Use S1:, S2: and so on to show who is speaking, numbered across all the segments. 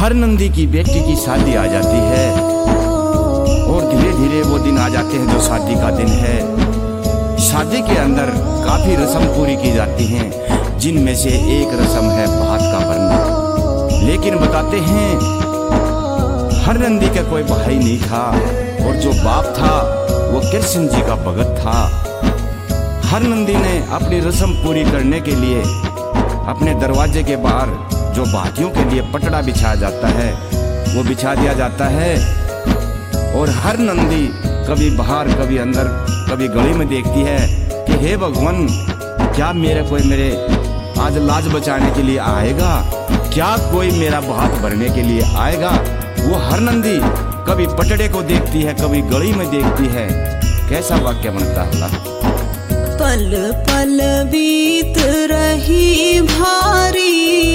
S1: हर नंदी की बेटी की शादी आ जाती है और धीरे धीरे वो दिन आ जाते हैं जो शादी का दिन है। शादी के अंदर काफी रस्म पूरी की जाती हैं, जिनमें से एक रस्म है भात का भरना। लेकिन बताते हैं हर नंदी का कोई भाई नहीं था और जो बाप था वो कृष्ण जी का भगत था। हर नंदी ने अपनी रस्म पूरी करने के लिए अपने दरवाजे के बाहर जो भातियों के लिए पटड़ा बिछाया जाता है वो बिछा दिया जाता है। और हर नंदी कभी बाहर कभी अंदर कभी गली में देखती है कि हे भगवान, क्या मेरे आज लाज बचाने के लिए आएगा, क्या कोई मेरा भात भरने के लिए आएगा। वो हर नंदी कभी पटड़े को देखती है कभी गली में देखती है। कैसा वाक्य बनता है।
S2: पल पल बीत रही भारी,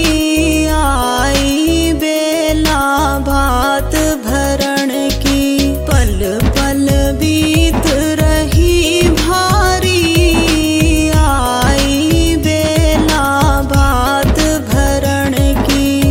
S2: आई बेला भात भरण की। पल पल बीत रही भारी, आई बेला भात भरण की।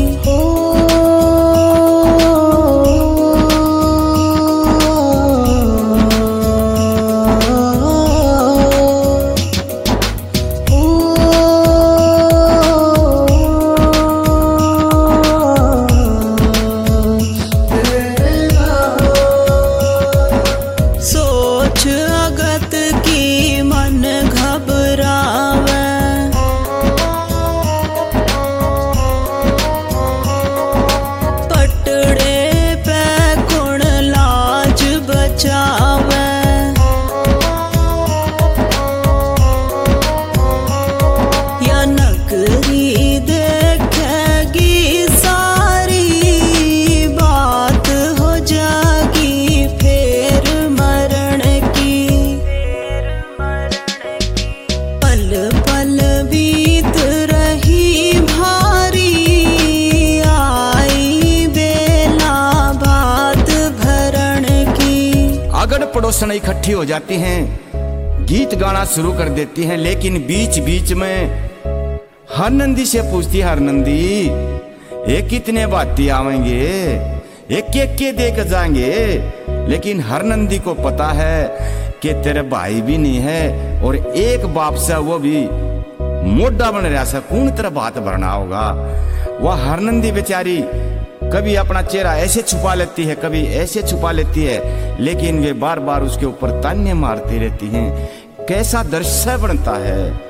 S1: पड़ोसन इकट्ठी हो जाती हैं, गीत गाना शुरू कर देती हैं। लेकिन बीच बीच में हर नंदी से पूछती है, हर नंदी ये कितने बाती आवेंगे, एक के देख जाएंगे। लेकिन हर नंदी को पता है कि तेरे भाई भी नहीं है और एक बाप से वो भी मोटा बन रहा है, कौन तेरा बात भरना होगा। वह हर नंदी बेचारी कभी अपना चेहरा ऐसे छुपा लेती है कभी ऐसे छुपा लेती है, लेकिन वे बार बार उसके ऊपर ताने मारती रहती हैं। कैसा दृश्य बनता है।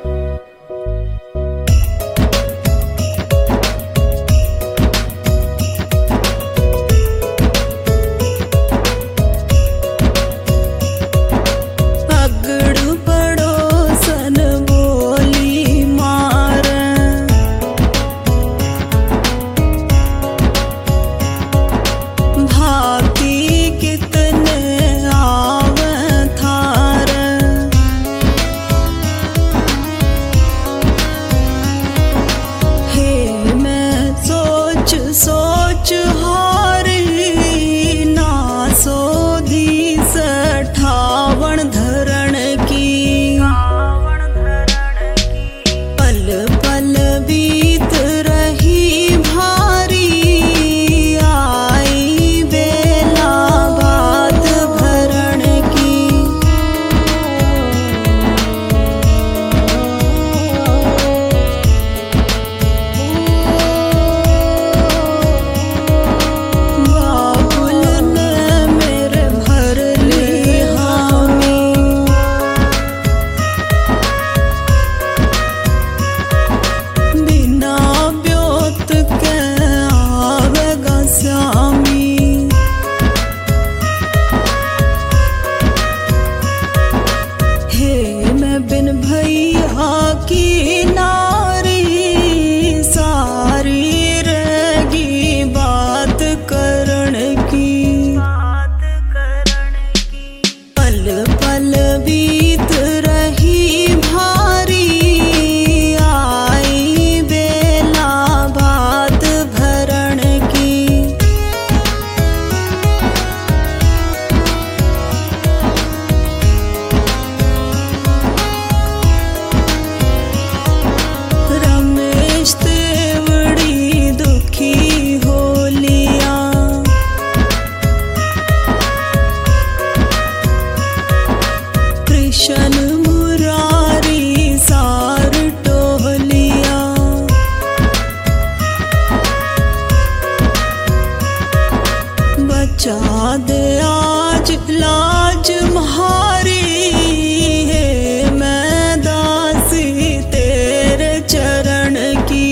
S2: चाँद आज लाज म्हारी है, मैं दासी तेरे चरण की।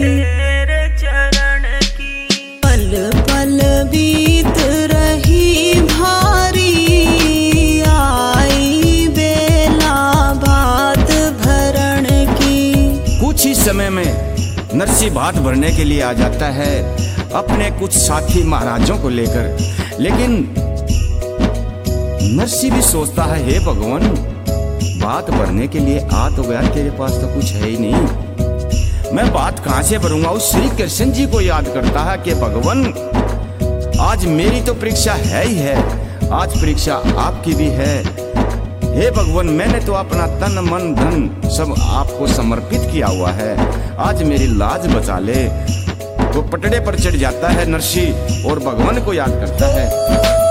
S2: पल पल बीत रही भारी, आई बेला भात भरण की।
S1: कुछ ही समय में नरसी भात भरने के लिए आ जाता है अपने कुछ साथी महाराजों को लेकर। लेकिन नरसी भी सोचता है, हे भगवान, बात भरने के लिए आ तो गया, तेरे पास तो कुछ है ही नहीं, मैं बात कहां से भरूंगा। उस श्री कृष्ण जी को याद करता है कि भगवान, आज मेरी तो परीक्षा है ही है, आज परीक्षा आपकी भी है। हे भगवान, मैंने तो अपना तन मन धन सब आपको समर्पित किया हुआ है, आज मेरी लाज बचा ले। वो पटड़े पर चढ़ जाता है नरसी और भगवान को याद करता है।